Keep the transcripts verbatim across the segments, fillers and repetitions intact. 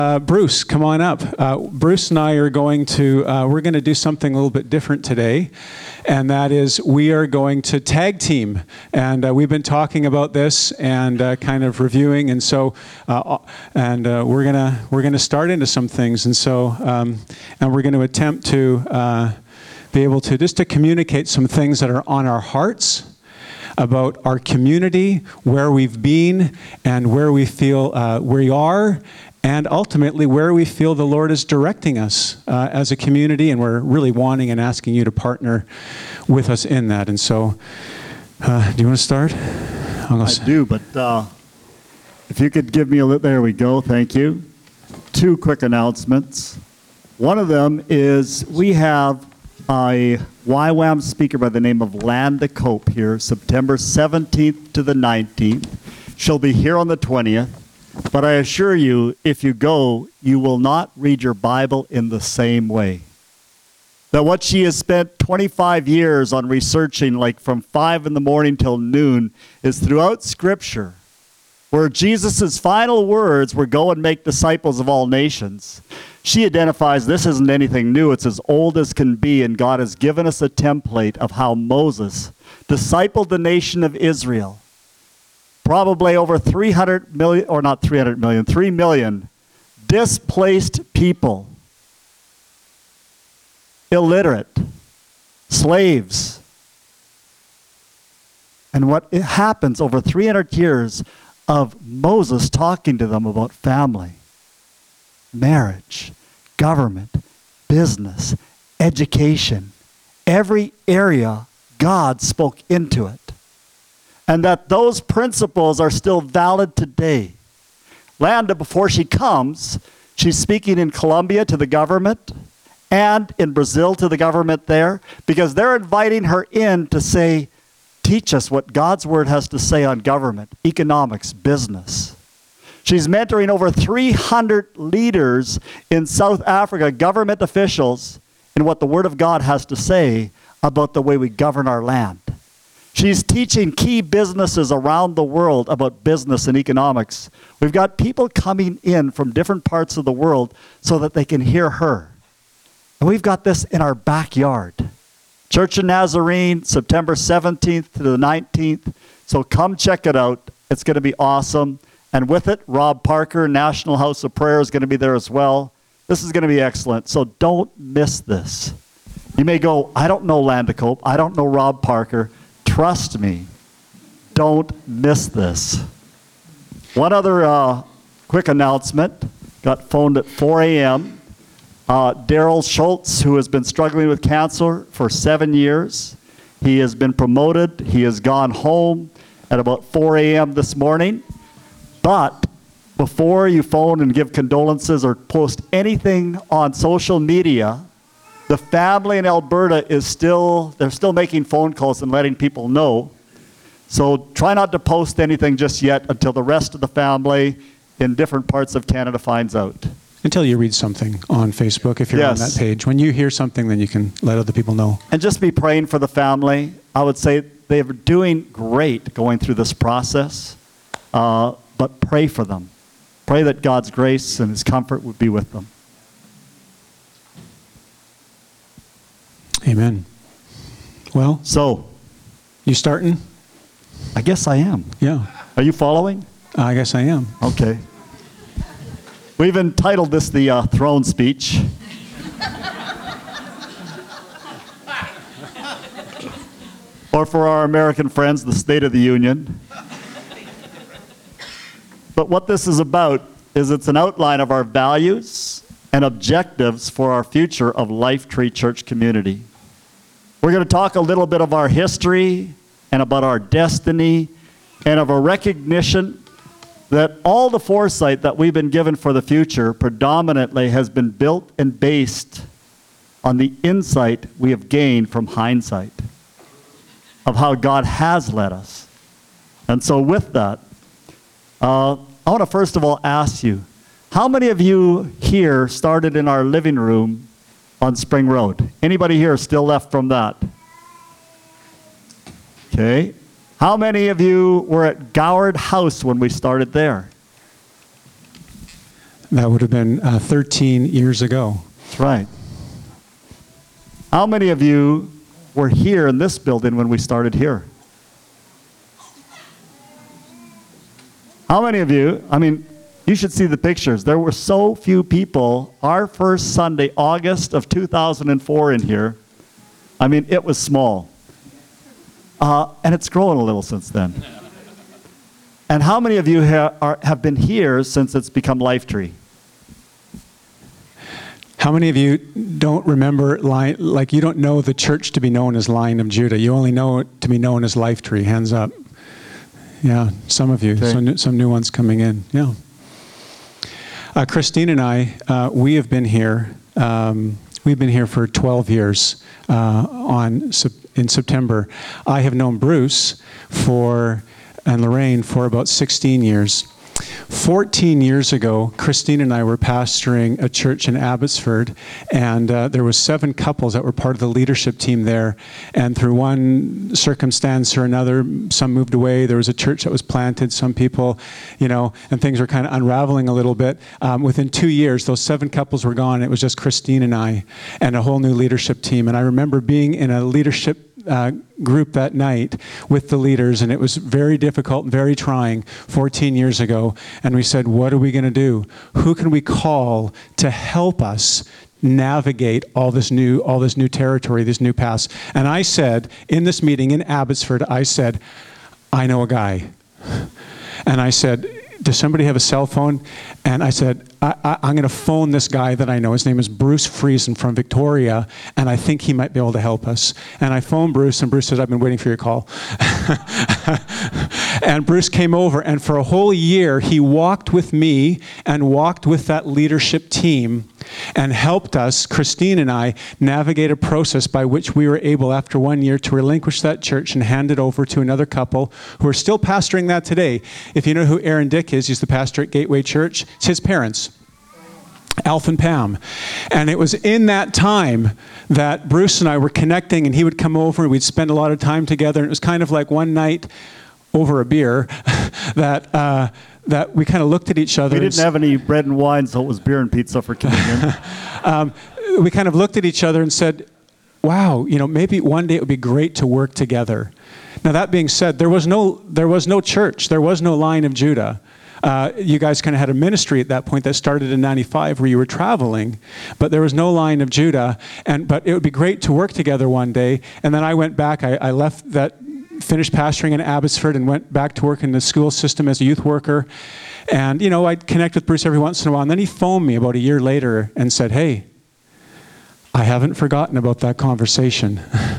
Uh, Bruce, come on up. Uh, Bruce and I are going to, uh, we're going to do something a little bit different today, and that is we are going to tag team. And uh, we've been talking about this and uh, kind of reviewing, and so, uh, and uh, we're gonna we're gonna start into some things, and so, um, and we're going to attempt to uh, be able to just to communicate some things that are on our hearts about our community, where we've been, and where we feel uh, we are. And ultimately, where we feel the Lord is directing us uh, as a community, and we're really wanting and asking you to partner with us in that. And so, uh, do you want to start? I do, but uh, if you could give me a little, there we go, thank you. Two quick announcements. One of them is we have a Y WAM speaker by the name of Landa Cope here, September seventeenth to the nineteenth. She'll be here on the twentieth. But I assure you, if you go, you will not read your Bible in the same way. That what she has spent twenty-five years on researching, like from five in the morning till noon, is throughout Scripture, where Jesus' final words were, "Go and make disciples of all nations." She identifies this isn't anything new. It's as old as can be, and God has given us a template of how Moses discipled the nation of Israel. Probably over three hundred million, or not three hundred million, three million displaced people, illiterate, slaves. And what happens over three hundred years of Moses talking to them about family, marriage, government, business, education, every area God spoke into it. And that those principles are still valid today. Landa, before she comes, she's speaking in Colombia to the government and in Brazil to the government there, because they're inviting her in to say, teach us what God's word has to say on government, economics, business. She's mentoring over three hundred leaders in South Africa, government officials, in what the word of God has to say about the way we govern our land. She's teaching key businesses around the world about business and economics. We've got people coming in from different parts of the world so that they can hear her. And we've got this in our backyard. Church of Nazarene, September seventeenth to the nineteenth. So come check it out. It's going to be awesome. And with it, Rob Parker, National House of Prayer, is going to be there as well. This is going to be excellent. So don't miss this. You may go, I don't know Landa Cope. I don't know Rob Parker. Trust me, don't miss this. One other uh, quick announcement. Got phoned at four a.m. Uh, Daryl Schultz, who has been struggling with cancer for seven years. He has been promoted. He has gone home at about four a.m. this morning. But before you phone and give condolences or post anything on social media, the family in Alberta is still, they're still making phone calls and letting people know. So try not to post anything just yet until the rest of the family in different parts of Canada finds out. Until you read something on Facebook, if you're Yes. on that page. When you hear something, then you can let other people know. And just be praying for the family. I would say they're doing great going through this process, uh, but pray for them. Pray that God's grace and His comfort would be with them. Amen. Well, So, you starting? I guess I am. Yeah, Are you following? I guess I am. Okay. We've entitled this the uh, throne speech. Or for our American friends, the State of the Union. But what this is about is it's an outline of our values and objectives for our future of Life Tree Church community. We're going to talk a little bit of our history and about our destiny and of a recognition that all the foresight that we've been given for the future predominantly has been built and based on the insight we have gained from hindsight of how God has led us. And so with that, uh, I want to first of all ask you, how many of you here started in our living room on Spring Road? Anybody here still left from that? Okay. How many of you were at Goward House when we started there? That would have been uh, thirteen years ago. That's right. How many of you were here in this building when we started here? How many of you, I mean, you should see the pictures. There were so few people. Our first Sunday, August of two thousand four in here, I mean, it was small. Uh, and it's grown a little since then. And how many of you ha- are, have been here since it's become Lifetree? How many of you don't remember, Lion, like you don't know the church to be known as Lion of Judah? You only know it to be known as Lifetree. Hands up. Yeah, some of you. Okay. Some, new, some new ones coming in. Yeah. Uh, Christine and I, uh, we have been here. Um, we've been here for twelve years. Uh, on in September, I have known Bruce for and Lorraine for about sixteen years. fourteen years ago, Christine and I were pastoring a church in Abbotsford, and uh, there was seven couples that were part of the leadership team there. And through one circumstance or another, some moved away. There was a church that was planted. Some people, you know, and things were kind of unraveling a little bit. Um, within two years, those seven couples were gone. It was just Christine and I, and a whole new leadership team. And I remember being in a leadership Uh, group that night with the leaders, and it was very difficult and very trying fourteen years ago. And we said, what are we going to do? Who can we call to help us navigate all this new all this new territory, this new paths? And I said, in this meeting in Abbotsford, I said, I know a guy. And I said, does somebody have a cell phone? And I said, I, I, I'm going to phone this guy that I know. His name is Bruce Friesen from Victoria, and I think he might be able to help us. And I phoned Bruce, and Bruce said, I've been waiting for your call. And Bruce came over, and for a whole year, he walked with me and walked with that leadership team and helped us, Christine and I, navigate a process by which we were able, after one year, to relinquish that church and hand it over to another couple who are still pastoring that today. If you know who Aaron Dick is, he's the pastor at Gateway Church. It's his parents, Alf and Pam. And it was in that time that Bruce and I were connecting, and he would come over and we'd spend a lot of time together. And it was kind of like one night over a beer that uh, that we kind of looked at each other. We didn't have any bread and wine, so it was beer and pizza for communion. um, we kind of looked at each other and said, wow, you know, maybe one day it would be great to work together. Now, that being said, there was no there was no church. There was no Lion of Judah. Uh, you guys kind of had a ministry at that point that started in ninety-five where you were traveling, but there was no Lion of Judah. And but it would be great to work together one day. And then I went back. I, I left that, finished pastoring in Abbotsford and went back to work in the school system as a youth worker. And, you know, I'd connect with Bruce every once in a while. And then he phoned me about a year later and said, hey, I haven't forgotten about that conversation.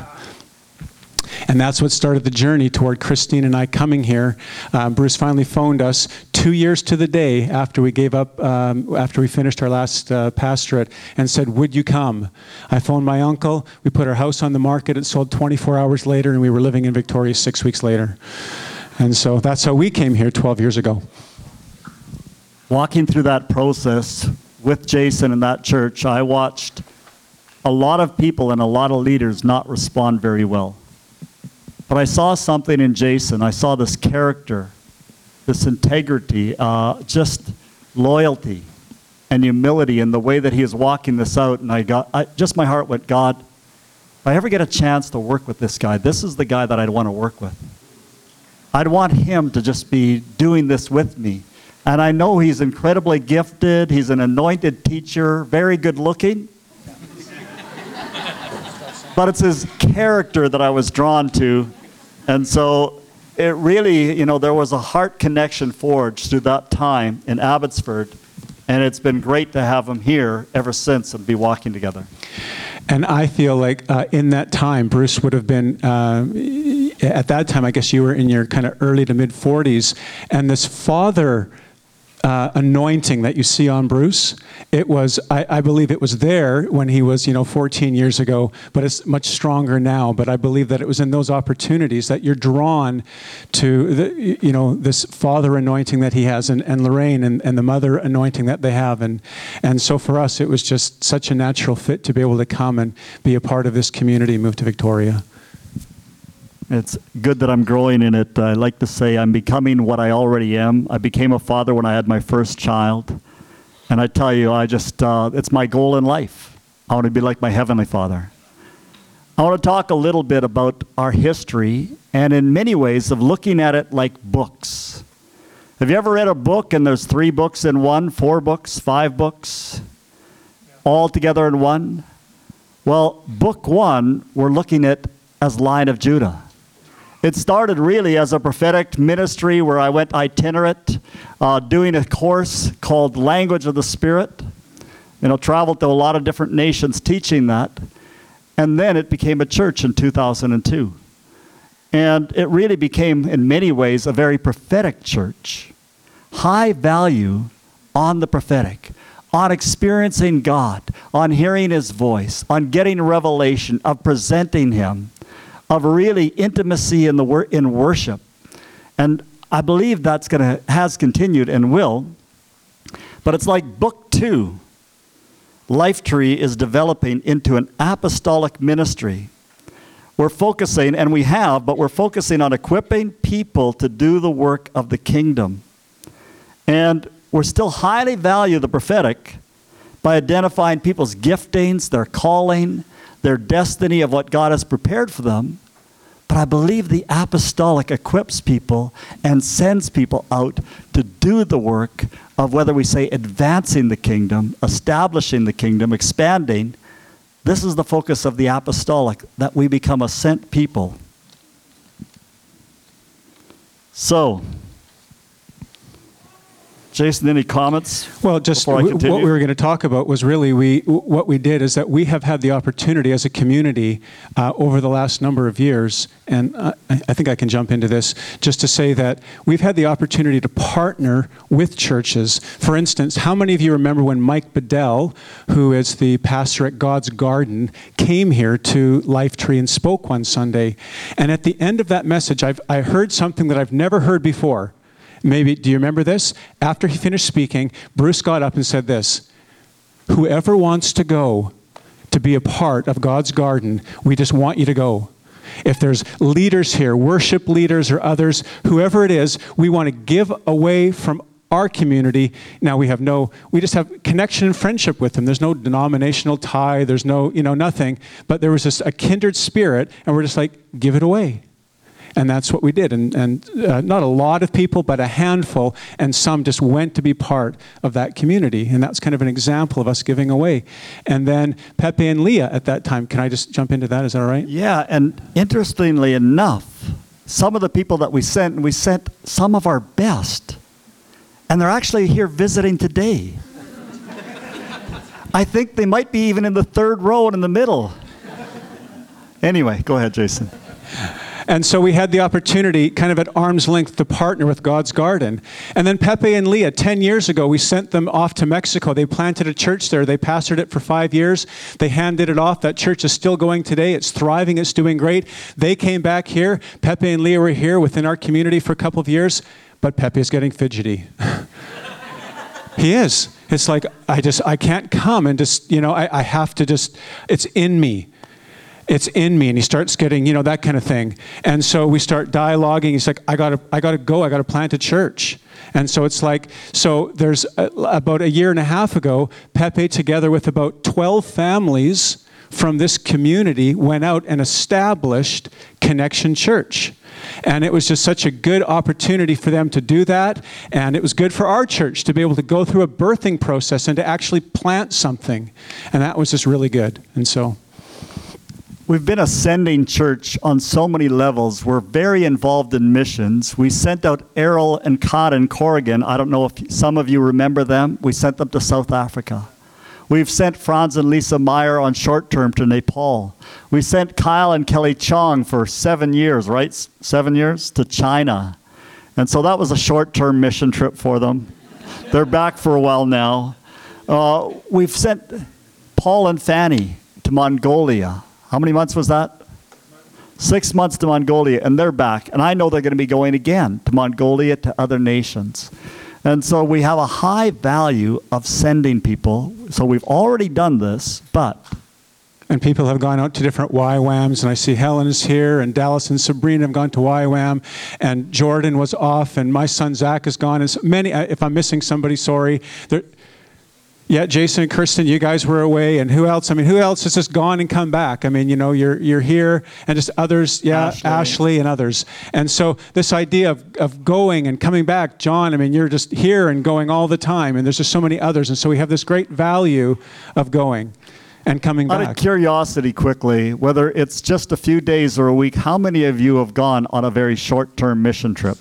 And that's what started the journey toward Christine and I coming here. Uh, Bruce finally phoned us two years to the day after we gave up, um, after we finished our last uh, pastorate, and said, would you come? I phoned my uncle. We put our house on the market. It sold twenty-four hours later, and we were living in Victoria six weeks later. And so that's how we came here twelve years ago. Walking through that process with Jason in that church, I watched a lot of people and a lot of leaders not respond very well. But I saw something in Jason. I saw this character, this integrity, uh, just loyalty and humility in the way that he is walking this out. And I got, I, just my heart went, God, if I ever get a chance to work with this guy, this is the guy that I'd want to work with. I'd want him to just be doing this with me. And I know he's incredibly gifted. He's an anointed teacher, very good looking. But it's his character that I was drawn to. And so it really, you know, there was a heart connection forged through that time in Abbotsford. And it's been great to have him here ever since and be walking together. And I feel like uh, in that time, Bruce would have been, uh, at that time, I guess you were in your kind of early to mid forties. And this father Uh, anointing that you see on Bruce, it was, I, I believe it was there when he was, you know, fourteen years ago, but it's much stronger now. But I believe that it was in those opportunities that you're drawn to, the, you know, this father anointing that he has, and, and Lorraine and, and the mother anointing that they have. And, and so for us, it was just such a natural fit to be able to come and be a part of this community, move to Victoria. It's good that I'm growing in it. I like to say I'm becoming what I already am. I became a father when I had my first child. And I tell you, I just, uh, it's my goal in life. I want to be like my Heavenly Father. I want to talk a little bit about our history, and in many ways of looking at it like books. Have you ever read a book and there's three books in one, four books, five books, all together in one? Well, book one, we're looking at as Lion of Judah. It started really as a prophetic ministry where I went itinerant, uh, doing a course called Language of the Spirit. You know, traveled to a lot of different nations teaching that. And then it became a church in two thousand two. And it really became, in many ways, a very prophetic church. High value on the prophetic, on experiencing God, on hearing His voice, on getting revelation, of presenting Him, of really intimacy in the wor- in worship. And I believe that's gonna has continued and will. But it's like book two. Lifetree is developing into an apostolic ministry. We're focusing, and we have, but we're focusing on equipping people to do the work of the kingdom. And we're still highly value the prophetic by identifying people's giftings, their calling, their destiny of what God has prepared for them. But I believe the apostolic equips people and sends people out to do the work of, whether we say advancing the kingdom, establishing the kingdom, expanding. This is the focus of the apostolic, that we become a sent people. So, Jason, any comments? Well, just before I w- continue? what we were going to talk about was really we what we did is that we have had the opportunity as a community uh, over the last number of years, and uh, I think I can jump into this just to say that we've had the opportunity to partner with churches. For instance, how many of you remember when Mike Bedell, who is the pastor at God's Garden, came here to Lifetree and spoke one Sunday? And at the end of that message, I've I heard something that I've never heard before. Maybe, do you remember this? After he finished speaking, Bruce got up and said this: whoever wants to go to be a part of God's garden, we just want you to go. If there's leaders here, worship leaders or others, whoever it is, we want to give away from our community. Now we have no, we just have connection and friendship with them. There's no denominational tie, there's no, you know, nothing. But there was just a kindred spirit, and we're just like, give it away. And that's what we did. And, and uh, not a lot of people, but a handful, and some just went to be part of that community. And that's kind of an example of us giving away. And then Pepe and Leah at that time, can I just jump into that? Is that all right? Yeah, and interestingly enough, some of the people that we sent, we sent some of our best. And they're actually here visiting today. I think they might be even in the third row and in the middle. Anyway, go ahead, Jason. And so we had the opportunity, kind of at arm's length, to partner with God's Garden. And then Pepe and Leah, ten years ago, we sent them off to Mexico. They planted a church there. They pastored it for five years. They handed it off. That church is still going today. It's thriving. It's doing great. They came back here. Pepe and Leah were here within our community for a couple of years. But Pepe is getting fidgety. He is. It's like, I just, I can't come and just, you know, I, I have to just, it's in me. It's in me, and he starts getting, you know, that kind of thing. And so we start dialoguing. He's like, I gotta, I gotta go. I gotta plant a church. And so it's like, so there's a, about a year and a half ago, Pepe, together with about twelve families from this community, went out and established Connection Church. And it was just such a good opportunity for them to do that. And it was good for our church to be able to go through a birthing process and to actually plant something. And that was just really good. And so... We've been a sending church on so many levels. We're very involved in missions. We sent out Errol and Cod in Corrigan. I don't know if some of you remember them. We sent them to South Africa. We've sent Franz and Lisa Meyer on short term to Nepal. We sent Kyle and Kelly Chong for seven years, right? Seven years to China. And so that was a short term mission trip for them. They're back for a while now. Uh, we've sent Paul and Fanny to Mongolia. How many months was that? Six months to Mongolia, and they're back. And I know they're going to be going again to Mongolia, to other nations. And so we have a high value of sending people. So we've already done this, but... And people have gone out to different Y WAMs, and I see Helen is here, and Dallas and Sabrina have gone to Y WAM, and Jordan was off, and my son Zach is gone, and so many, if I'm missing somebody, sorry. There, Yeah, Jason and Kirsten, you guys were away, and who else? I mean, who else has just gone and come back? I mean, you know, you're you're here, and just others, yeah, Ashley, Ashley and others. And so this idea of, of going and coming back, John, I mean, you're just here and going all the time, and there's just so many others, and so we have this great value of going and coming Out back. of curiosity, quickly, whether it's just a few days or a week, how many of you have gone on a very short-term mission trip?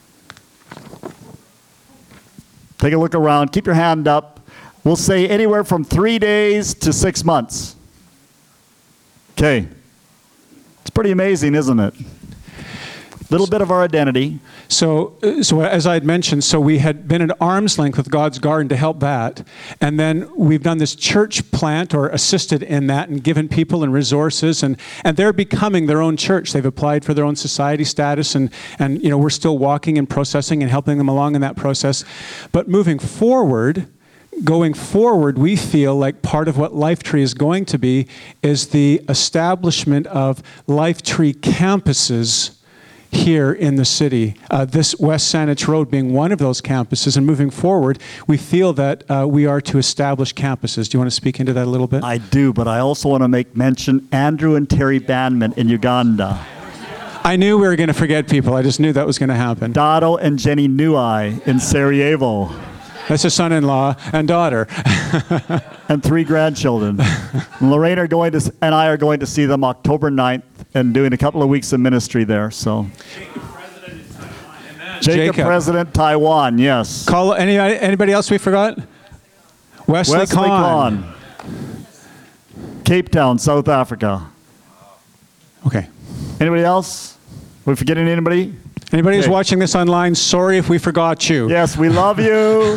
Take a look around. Keep your hand up. We'll say anywhere from three days to six months. Okay. It's pretty amazing, isn't it? Little bit of our identity. So, uh, so as I had mentioned, so we had been at arm's length with God's Garden to help that. And then we've done this church plant or assisted in that and given people and resources. And, and they're becoming their own church. They've applied for their own society status. And, and, you know, we're still walking and processing and helping them along in that process. But moving forward, going forward, we feel like part of what Lifetree is going to be is the establishment of Lifetree campuses here in the city. Uh, this West Saanich Road being one of those campuses, and moving forward, we feel that uh, we are to establish campuses. Do you want to speak into that a little bit? I do, but I also want to make mention Andrew and Terry Banman in Uganda. I knew we were going to forget people. I just knew that was going to happen. Dado and Jenny Nui in Sarajevo. That's a son-in-law and daughter. And three grandchildren. Lorraine are going to, and I are going to see them October ninth and doing a couple of weeks of ministry there. So, Jacob, Jacob. President, Taiwan, yes. Call anybody, anybody else we forgot? Wesley, Wesley Kahn. Kahn. Cape Town, South Africa. Okay. Anybody else? Are we forgetting anybody? Anybody who's Okay. watching this online, sorry if we forgot you. Yes, we love you.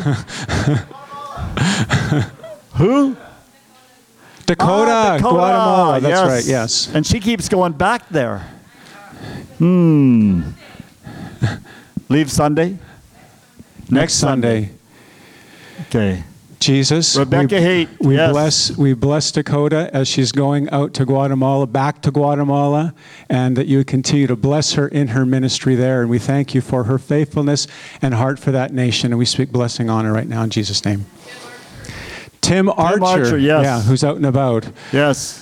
Who? Dakota, Ah, Dakota, Guatemala. That's yes. right, yes. And she keeps going back there. Hmm. Leave Sunday? Next Sunday. Okay. Jesus, Rebecca we, Haight, we yes. bless we bless Dakota as she's going out to Guatemala, back to Guatemala, and that you would continue to bless her in her ministry there. And we thank you for her faithfulness and heart for that nation. And we speak blessing on her right now in Jesus' name. Tim Archer, Archer, yes. yeah, who's out and about. Yes.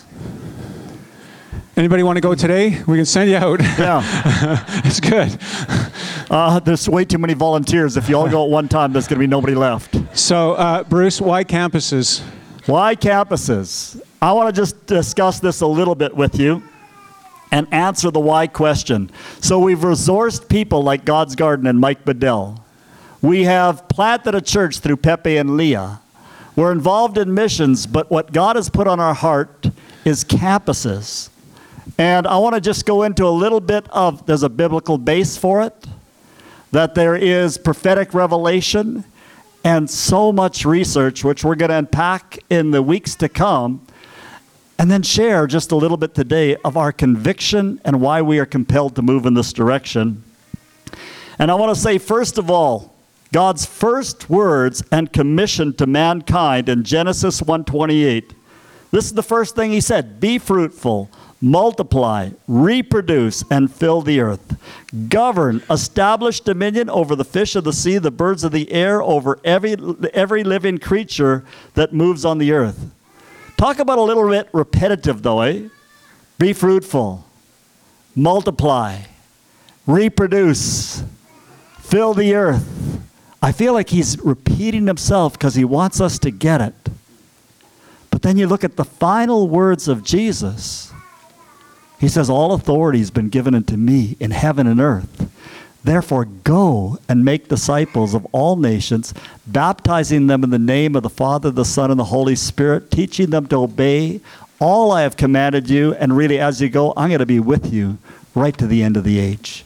Anybody want to go today? We can send you out. Yeah. It's good. Uh, there's way too many volunteers. If you all go at one time, there's going to be nobody left. So, uh, Bruce, why campuses? Why campuses? I want to just discuss this a little bit with you and answer the why question. So we've resourced people like God's Garden and Mike Bedell. We have planted a church through Pepe and Leah. We're involved in missions, but what God has put on our heart is campuses. And I want to just go into a little bit of, there's a biblical base for it, that there is prophetic revelation, and so much research, which we're going to unpack in the weeks to come, and then share just a little bit today of our conviction and why we are compelled to move in this direction. And I want to say, first of all, God's first words and commission to mankind in Genesis one twenty-eight. This is the first thing he said: be fruitful, multiply, reproduce, and fill the earth. Govern, establish dominion over the fish of the sea, the birds of the air, over every, every living creature that moves on the earth. Talk about a little bit repetitive though, eh? Be fruitful, multiply, reproduce, fill the earth. I feel like he's repeating himself because he wants us to get it. But then you look at the final words of Jesus. He says, all authority has been given unto me in heaven and earth. Therefore, go and make disciples of all nations, baptizing them in the name of the Father, the Son, and the Holy Spirit, teaching them to obey all I have commanded you. And really, as you go, I'm going to be with you right to the end of the age.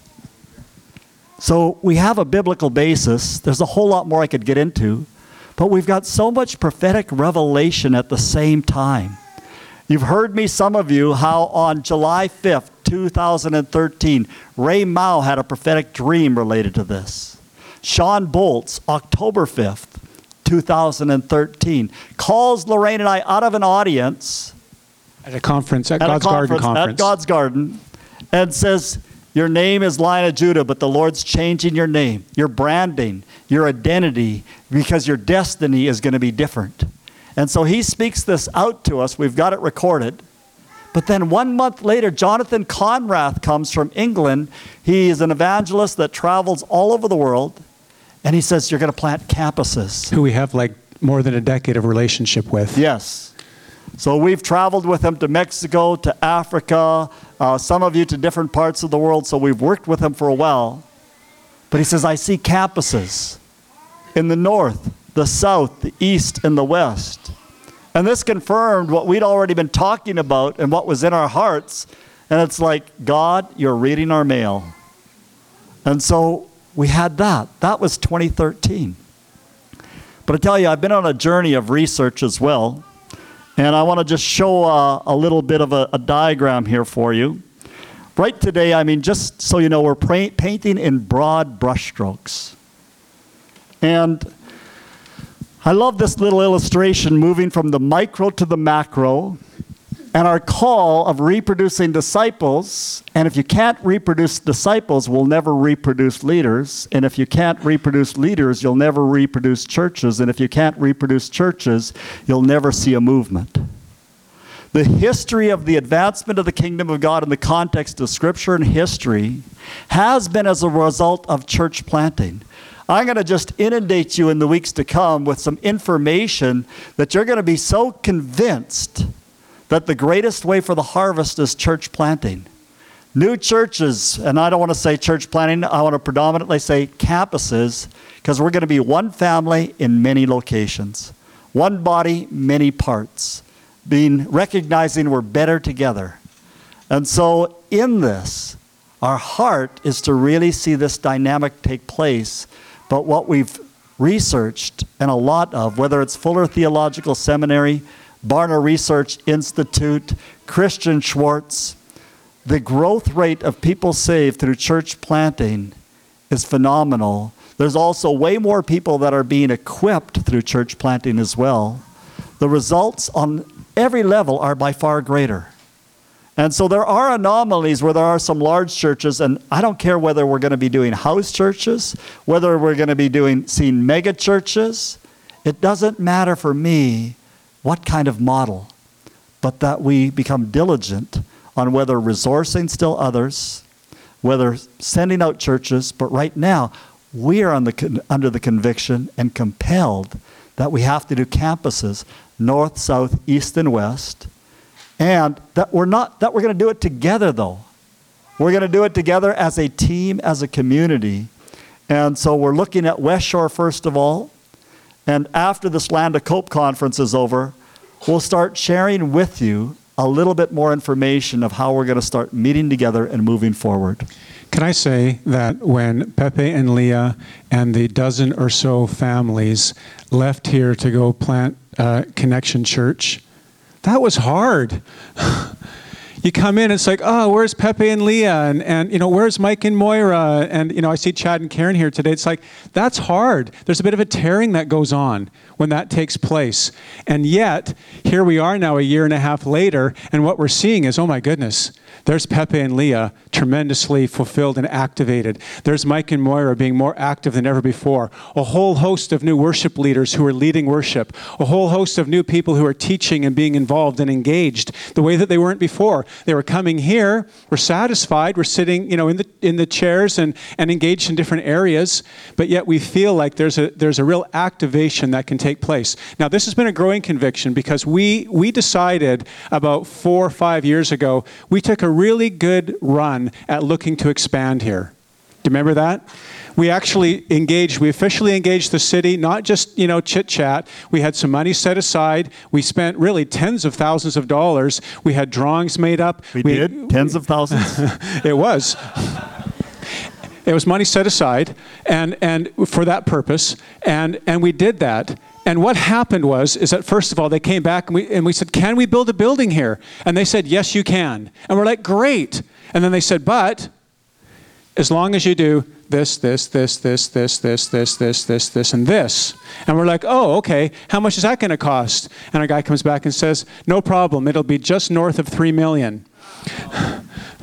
So we have a biblical basis. There's a whole lot more I could get into. But we've got so much prophetic revelation at the same time. You've heard me, some of you, how on July fifth, two thousand thirteen, Ray Mao had a prophetic dream related to this. Sean Boltz, October fifth, two thousand thirteen, calls Lorraine and I out of an audience At a conference, at, at God's a Garden conference, Conference. at God's Garden, and says, your name is Lion of Judah, but the Lord's changing your name, your branding, your identity, because your destiny is going to be different. And so he speaks this out to us. We've got it recorded. But then one month later, Jonathan Conrath comes from England. He is an evangelist that travels all over the world. And he says, you're going to plant campuses. Who we have like more than a decade of relationship with. Yes. So we've traveled with him to Mexico, to Africa, uh, some of you to different parts of the world. So we've worked with him for a while. But he says, I see campuses in the north, the south, the east, and the west. And this confirmed what we'd already been talking about and what was in our hearts. And it's like, God, you're reading our mail. And so we had that. That was twenty thirteen. But I tell you, I've been on a journey of research as well. And I want to just show uh, a little bit of a, a diagram here for you. Right today, I mean, just so you know, we're pra- painting in broad brushstrokes. And I love this little illustration moving from the micro to the macro and our call of reproducing disciples. And if you can't reproduce disciples, we'll never reproduce leaders. And if you can't reproduce leaders, you'll never reproduce churches. And if you can't reproduce churches, you'll never see a movement. The history of the advancement of the kingdom of God in the context of Scripture and history has been as a result of church planting. I'm going to just inundate you in the weeks to come with some information that you're going to be so convinced that the greatest way for the harvest is church planting. New churches, and I don't want to say church planting, I want to predominantly say campuses, because we're going to be one family in many locations. One body, many parts. Being, recognizing we're better together. And so in this, our heart is to really see this dynamic take place. But what we've researched, and a lot of, whether it's Fuller Theological Seminary, Barna Research Institute, Christian Schwartz, the growth rate of people saved through church planting is phenomenal. There's also way more people that are being equipped through church planting as well. The results on every level are by far greater. And so there are anomalies where there are some large churches, and I don't care whether we're going to be doing house churches, whether we're going to be doing seeing mega churches. It doesn't matter for me what kind of model, but that we become diligent on whether resourcing still others, whether sending out churches. But right now, we are on the, under the conviction and compelled that we have to do campuses, north, south, east, and west. And that we're not, that we're going to do it together, though. We're going to do it together as a team, as a community. And so we're looking at West Shore first of all. And after this Land of Cope conference is over, we'll start sharing with you a little bit more information of how we're going to start meeting together and moving forward. Can I say that when Pepe and Leah and the dozen or so families left here to go plant uh, Connection Church, that was hard. You come in, it's like, oh, where's Pepe and Leah? And, and, you know, where's Mike and Moira? And, you know, I see Chad and Karen here today. It's like, that's hard. There's a bit of a tearing that goes on when that takes place. And yet, here we are now a year and a half later, and what we're seeing is, oh my goodness, there's Pepe and Leah tremendously fulfilled and activated. There's Mike and Moira being more active than ever before. A whole host of new worship leaders who are leading worship. A whole host of new people who are teaching and being involved and engaged the way that they weren't before. They were coming here, we're satisfied, we're sitting, you know, in the in the chairs and, and engaged in different areas, but yet we feel like there's a there's a real activation that can take place. Now, this has been a growing conviction because we we decided about four or five years ago, we took a really good run at looking to expand here. Do you remember that? We actually engaged, we officially engaged the city, not just, you know, chit-chat. We had some money set aside. We spent really tens of thousands of dollars. We had drawings made up. We, we did? Tens of thousands? It was. It was money set aside and, and for that purpose, and, and we did that. And what happened was, is that first of all, they came back and we, and we said, can we build a building here? And they said, yes, you can. And we're like, great. And then they said, but as long as you do this, this, this, this, this, this, this, this, this, this, and this. And we're like, oh, okay, how much is that going to cost? And a guy comes back and says, no problem, it'll be just north of three million.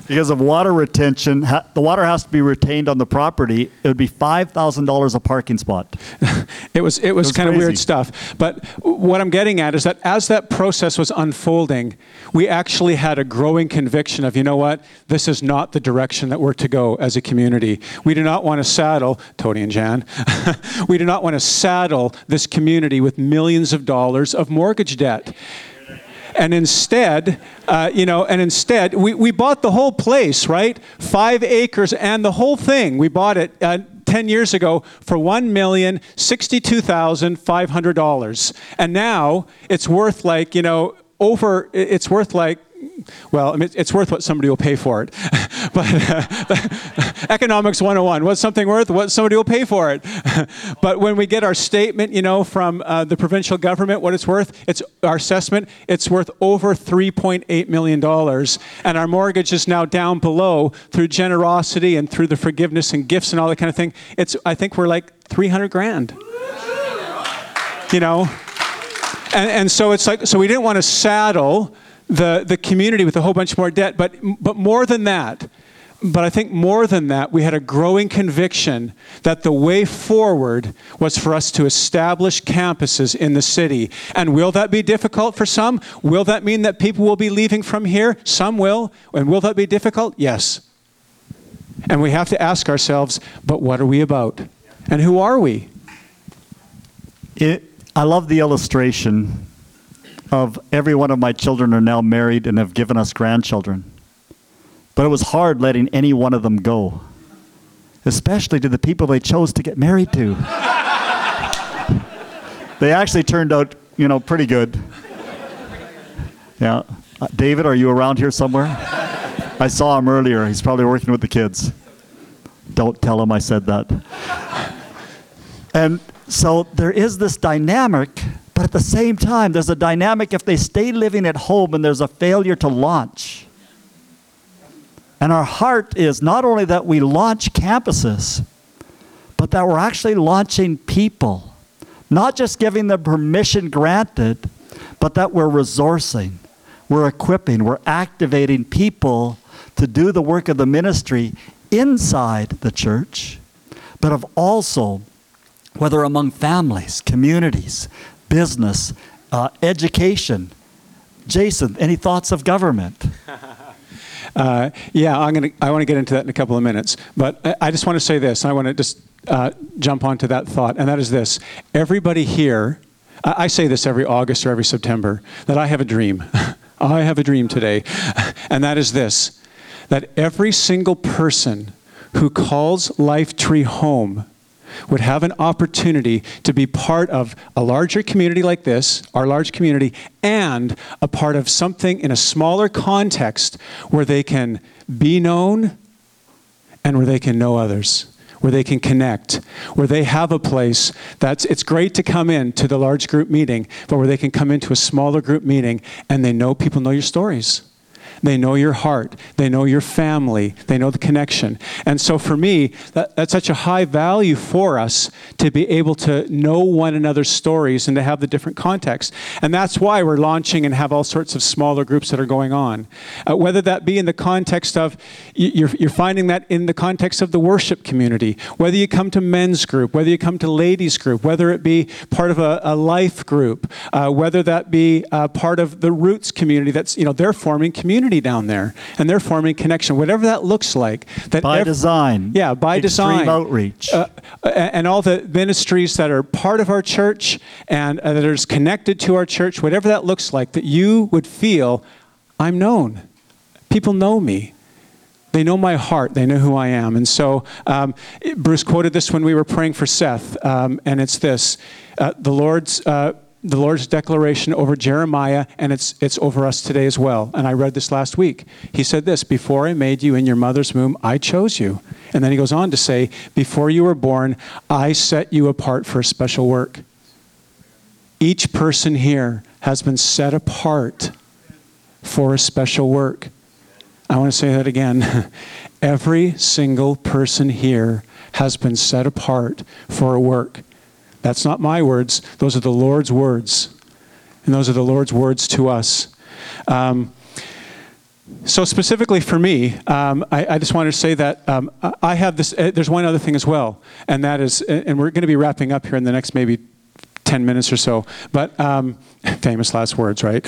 Because of water retention, ha- the water has to be retained on the property. It would be five thousand dollars a parking spot. It was it was, was kind of crazy. weird stuff. But what I'm getting at is that as that process was unfolding, we actually had a growing conviction of, you know what, this is not the direction that we're to go as a community. We do not want to saddle, Tony and Jan, we do not want to saddle this community with millions of dollars of mortgage debt. And instead, uh, you know, and instead, we, we bought the whole place, right? Five acres and the whole thing. We bought it uh, ten years ago for one million sixty-two thousand five hundred dollars. And now it's worth like, you know, over, it's worth like, well, I mean, it's worth what somebody will pay for it. But uh, economics one oh one, what's something worth? What somebody will pay for it. But when we get our statement, you know, from uh, the provincial government, what it's worth, it's our assessment, it's worth over three point eight million dollars. And our mortgage is now down below through generosity and through the forgiveness and gifts and all that kind of thing. It's, I think we're like three hundred grand. You know? And, and so it's like, so we didn't want to saddle the, the community with a whole bunch more debt, but, but more than that, but I think more than that, we had a growing conviction that the way forward was for us to establish campuses in the city. And will that be difficult for some? Will that mean that people will be leaving from here? Some will. And will that be difficult? Yes. And we have to ask ourselves, but what are we about? And who are we? It, I love the illustration of every one of my children are now married and have given us grandchildren. But it was hard letting any one of them go, especially to the people they chose to get married to. They actually turned out, you know, pretty good. Yeah. Uh, David, are you around here somewhere? I saw him earlier. He's probably working with the kids. Don't tell him I said that. And so there is this dynamic, but at the same time, there's a dynamic if they stay living at home and there's a failure to launch. And our heart is not only that we launch campuses, but that we're actually launching people. Not just giving them permission granted, but that we're resourcing, we're equipping, we're activating people to do the work of the ministry inside the church, but of also, whether among families, communities, business, uh, education. Jason, any thoughts of government? Uh, yeah, I'm gonna. I want to get into that in a couple of minutes, but I, I just want to say this. I want to just uh, jump onto that thought, and that is this: everybody here, I, I say this every August or every September, that I have a dream. I have a dream today, and that is this: that every single person who calls Lifetree home would have an opportunity to be part of a larger community like this, our large community, and a part of something in a smaller context where they can be known and where they can know others, where they can connect, where they have a place that's, it's great to come in to the large group meeting, but where they can come into a smaller group meeting and they know people know your stories. They know your heart. They know your family. They know the connection. And so for me, that, that's such a high value for us to be able to know one another's stories and to have the different contexts. And that's why we're launching and have all sorts of smaller groups that are going on. Uh, whether that be in the context of, you're, you're finding that in the context of the worship community, whether you come to men's group, whether you come to ladies group, whether it be part of a, a life group, uh, whether that be uh, part of the Roots community that's, you know, they're forming community down there, and they're forming connection, whatever that looks like. That by ev- design. Yeah, by extreme design. outreach. Uh, and all the ministries that are part of our church and uh, that are connected to our church, whatever that looks like, that you would feel, I'm known. People know me. They know my heart. They know who I am. And so um, Bruce quoted this when we were praying for Seth, um, and it's this, uh, the Lord's... Uh, the Lord's declaration over Jeremiah, and it's it's over us today as well. And I read this last week. He said this: before I made you in your mother's womb, I chose you. And then he goes on to say, before you were born, I set you apart for a special work. Each person here has been set apart for a special work. I want to say that again. Every single person here has been set apart for a work. That's not my words. Those are the Lord's words. And those are the Lord's words to us. Um, So specifically for me, um, I, I just wanted to say that um, I have this, uh, there's one other thing as well, and that is, and we're going to be wrapping up here in the next maybe ten minutes or so, but um, famous last words, right?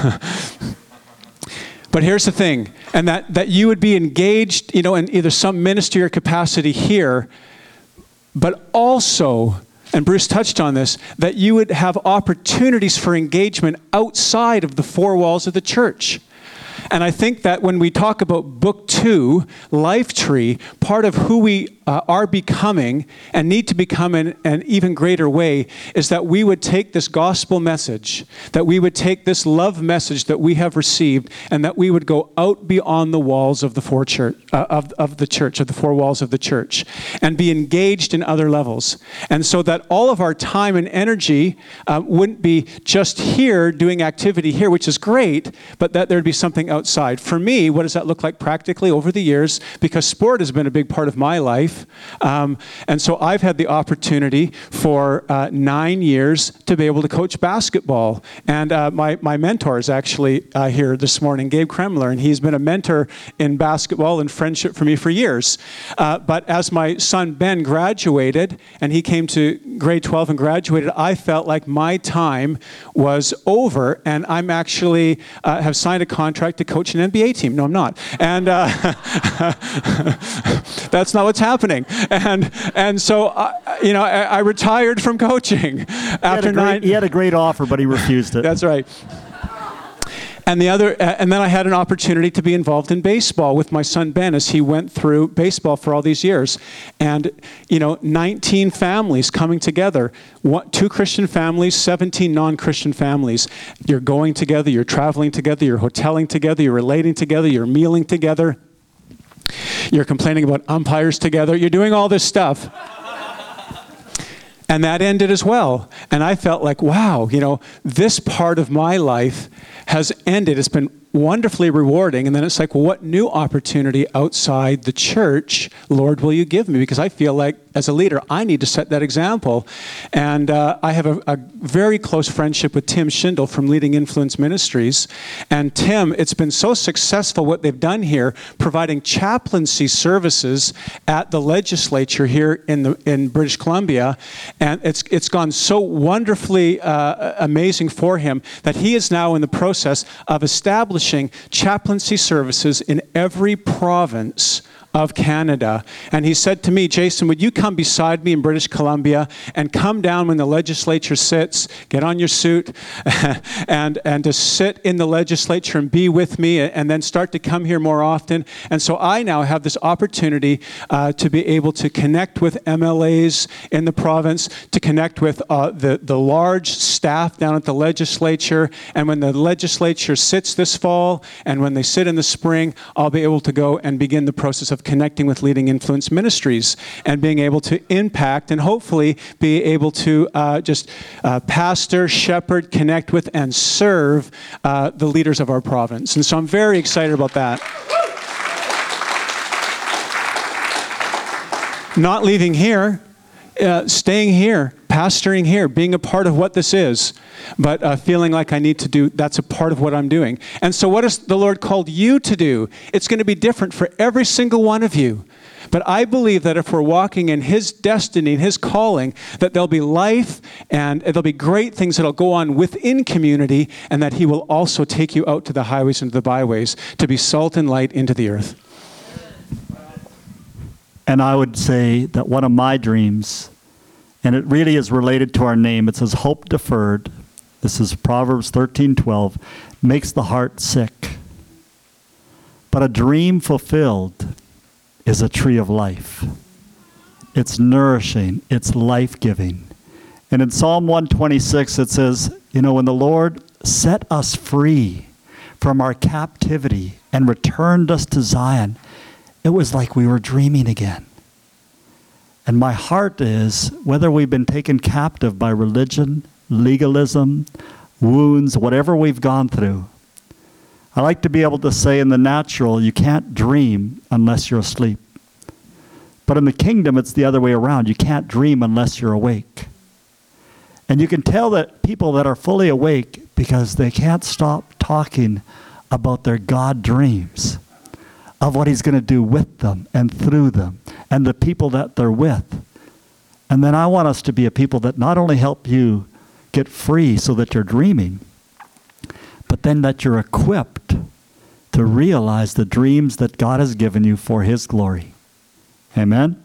But here's the thing, and that, that you would be engaged, you know, in either some ministry or capacity here, but also, and Bruce touched on this, that you would have opportunities for engagement outside of the four walls of the church. And I think that when we talk about book two, Life Tree, part of who we uh, are becoming and need to become in an even greater way is that we would take this gospel message, that we would take this love message that we have received, and that we would go out beyond the walls of the four church, uh, of, of the church, of the four walls of the church, and be engaged in other levels. And so that all of our time and energy uh, wouldn't be just here doing activity here, which is great, but that there'd be something outside. For me, what does that look like practically over the years? Because sport has been a big part of my life. Um, and so I've had the opportunity for uh, nine years to be able to coach basketball. And uh, my, my mentor is actually uh, here this morning, Gabe Kremler, and he's been a mentor in basketball and friendship for me for years. Uh, but as my son Ben graduated, and he came to grade twelve and graduated, I felt like my time was over, and I'm actually uh, have signed a contract to coach an N B A team. No, I'm not. And uh, that's not what's happening. And and so, uh, you know, I, I retired from coaching after he nine. Great, he had a great offer, but he refused it. That's right. And the other, uh, and then I had an opportunity to be involved in baseball with my son Ben as he went through baseball for all these years. And, you know, nineteen families coming together, one, two Christian families, seventeen non-Christian families. You're going together, you're traveling together, you're hoteling together, you're relating together, you're mealing together. You're complaining about umpires together. You're doing all this stuff. And that ended as well. And I felt like, wow, you know, this part of my life has ended. It's been wonderfully rewarding. And then it's like, well, what new opportunity outside the church, Lord, will you give me? Because I feel like as a leader, I need to set that example. And uh, I have a, a very close friendship with Tim Schindel from Leading Influence Ministries. And Tim, it's been so successful what they've done here, providing chaplaincy services at the legislature here in the in British Columbia. And it's it's gone so wonderfully uh, amazing for him that he is now in the process of establishing chaplaincy services in every province of Canada. And he said to me, Jason, would you come beside me in British Columbia and come down when the legislature sits, get on your suit, and and to sit in the legislature and be with me, and then start to come here more often. And so I now have this opportunity uh, to be able to connect with M L As in the province, to connect with uh, the, the large staff down at the legislature. And when the legislature sits this fall, and when they sit in the spring, I'll be able to go and begin the process of connecting with Leading Influence Ministries and being able to impact and hopefully be able to uh, just uh, pastor, shepherd, connect with, and serve uh, the leaders of our province. And so I'm very excited about that. Not leaving here, uh, staying here, pastoring here, being a part of what this is, but uh, feeling like I need to do, that's a part of what I'm doing. And so what has the Lord called you to do? It's going to be different for every single one of you. But I believe that if we're walking in His destiny, His calling, that there'll be life and there'll be great things that'll go on within community, and that He will also take you out to the highways and to the byways to be salt and light into the earth. And I would say that one of my dreams, and it really is related to our name, it says hope deferred. This is Proverbs thirteen twelve, makes the heart sick. But a dream fulfilled is a tree of life. It's nourishing, it's life-giving. And in Psalm one twenty-six, it says, you know, when the Lord set us free from our captivity and returned us to Zion, it was like we were dreaming again. And my heart is, whether we've been taken captive by religion, legalism, wounds, whatever we've gone through, I like to be able to say in the natural, you can't dream unless you're asleep. But in the kingdom, it's the other way around. You can't dream unless you're awake. And you can tell that people that are fully awake because they can't stop talking about their God dreams, of what he's going to do with them and through them and the people that they're with. And then I want us to be a people that not only help you get free so that you're dreaming, but then that you're equipped to realize the dreams that God has given you for his glory. Amen?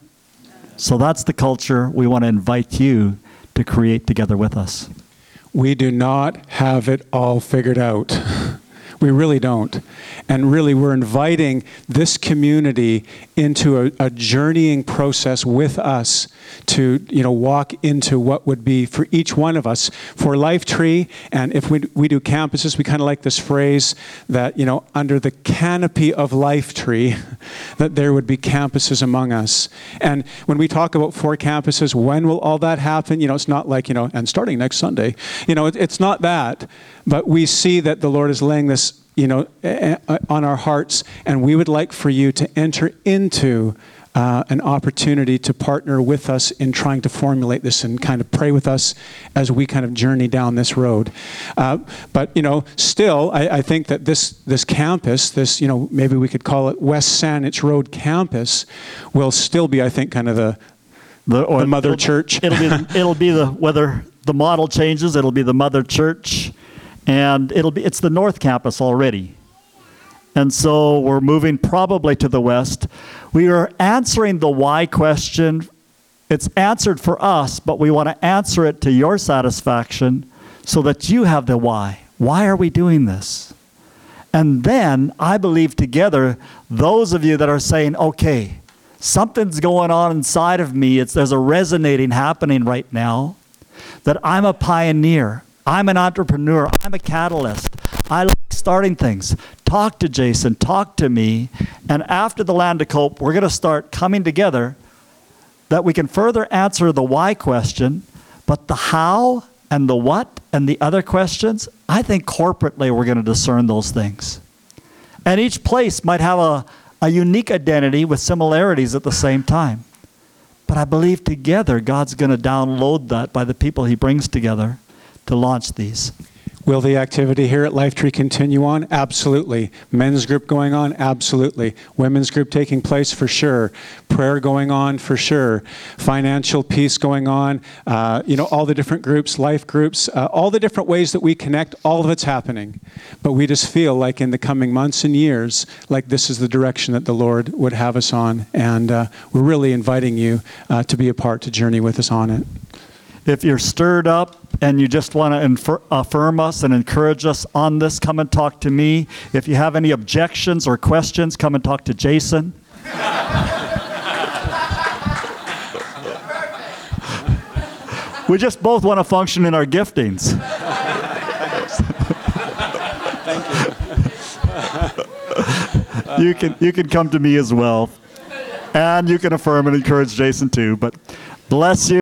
So that's the culture we want to invite you to create together with us. We do not have it all figured out. We really don't. And really, we're inviting this community into a, a journeying process with us to, you know, walk into what would be for each one of us. For Lifetree, and if we, we do campuses, we kind of like this phrase that, you know, under the canopy of Lifetree, that there would be campuses among us. And when we talk about four campuses, when will all that happen? You know, it's not like, you know, and starting next Sunday. You know, it, it's not that. But we see that the Lord is laying this, you know, on our hearts, and we would like for you to enter into uh, an opportunity to partner with us in trying to formulate this and kind of pray with us as we kind of journey down this road. Uh, but, you know, still, I, I think that this this campus, this, you know, maybe we could call it West Saanich Road Campus, will still be, I think, kind of the, the, or the mother it'll, church. It'll be, the, it'll be the, whether the model changes, it'll be the mother church. And it'll be, it's the North Campus already. And so we're moving probably to the West. We are answering the why question. It's answered for us, but we want to answer it to your satisfaction so that you have the why. Why are we doing this? And then I believe together, those of you that are saying, okay, something's going on inside of me. It's, there's a resonating happening right now that I'm a pioneer. I'm an entrepreneur. I'm a catalyst. I like starting things. Talk to Jason. Talk to me. And after the Land of Cope, we're going to start coming together that we can further answer the why question, but the how and the what and the other questions, I think corporately we're going to discern those things. And each place might have a, a unique identity with similarities at the same time. But I believe together God's going to download that by the people he brings together to launch these. Will the activity here at Lifetree continue on? Absolutely. Men's group going on? Absolutely. Women's group taking place? For sure. Prayer going on? For sure. Financial peace going on? Uh, you know, all the different groups, life groups, uh, all the different ways that we connect, all of it's happening. But we just feel like in the coming months and years, like this is the direction that the Lord would have us on. And uh, we're really inviting you uh, to be a part, to journey with us on it. If you're stirred up and you just want to infer, affirm us and encourage us on this, come and talk to me. If you have any objections or questions, come and talk to Jason. We just both want to function in our giftings. Thank you. you can you can come to me as well. And you can affirm and encourage Jason too. But bless you.